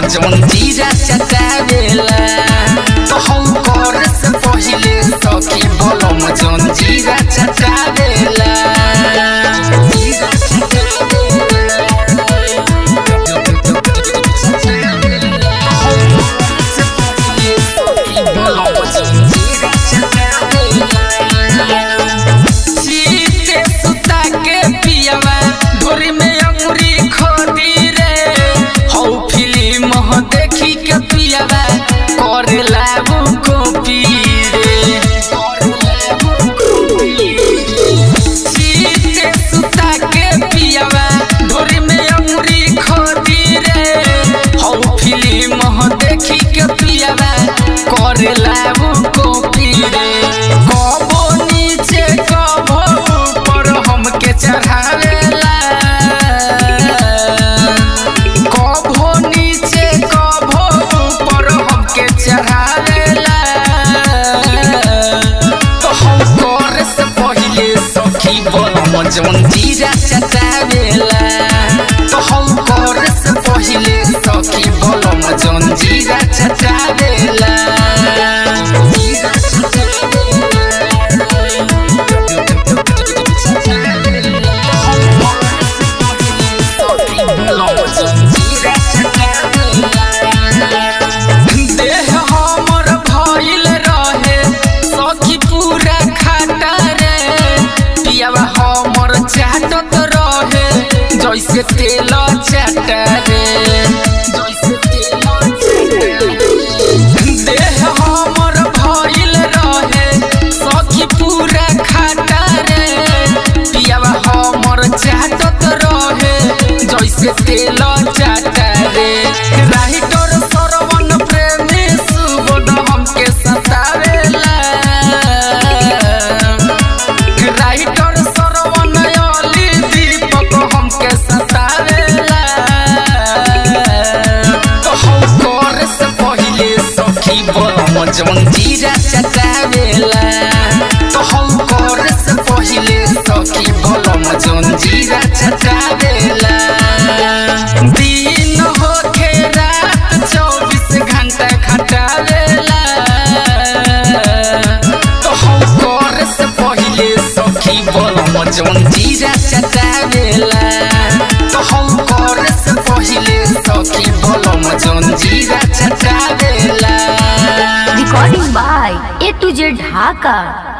जवन जीरा चटावेला तो हम कर से पहिले सखी बलम जवन जीरा चटावेला देखी के पियावा करे लागू कॉपी रे सीते सुता के पियावा डोरी में अंगुरी खोदी रे हौ फिल्म देखी के पियावा करे लागू कॉपी रे कबो नीचे कबो ऊपर हमके चढ़ावेला चढ़ावेला तो हम करे से पहिले सखी बलम जवन जीरा चटावेला तो हम करे से पहिले सखी बलम जवन जीरा चटावेला हमर चाटत रहे जैसे तेल चाटा रे जैसे तेल देह हमर भइल रहे सखी पूरा खाटा रे पियावा हमर चाटत रहे जैसे तेल चाटा रे राइटर सरवन प्रेमी सुबोध हमके सतावेला राइटर सरवन अली दीपक हमके सतावेला तो हम करे से पहिले सखी बलम जवन जीरा चटावेला तो हम करे से पहिले सखी बलम जवन जीरा चटावेला दिन होके रात 24 घंटा खटावेला तो हम करे से पहिले सखी बलम जवन जीरा चटावेला तो हम करे से पहिले सखी बलम जवन जीरा चटावेला recording by A to Z Dhaka.